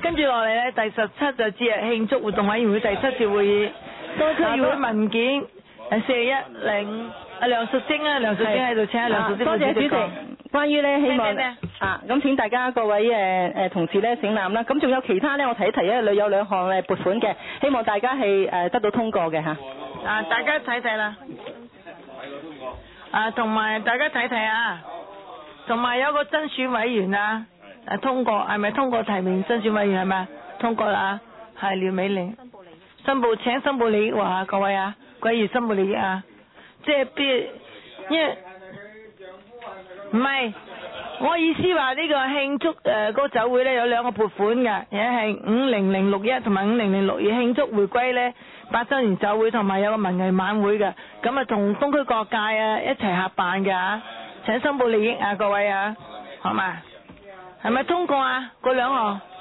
跟住落嚟咧，第17就節日慶祝活動委員會第7次會議，多區議會文件4105，梁淑貞啊，梁淑貞喺度，請梁淑貞多謝主席。關於咧，希望咩咁請大家各位同事咧醒覽啦。咁仲有其他咧，我提一提有兩項撥款嘅，希望大家係得到通過嘅嚇。 大家睇睇啦。同埋大家睇睇啊，同埋有個甄選委員啊，通過係咪通過提名甄選委員係咪通過啦？係廖美玲。請申報利益喎各位啊，貴如申報利益啊，即係因為唔係，我意思話呢個慶祝嗰個酒會咧有兩個撥款嘅，一係50061同埋50062慶祝回歸咧8周年酒會，同埋有個文藝晚會嘅，咁啊同東區各界啊一齊合辦嘅嚇，請申報利益啊各位啊，好嘛？係咪通過啊？嗰兩項？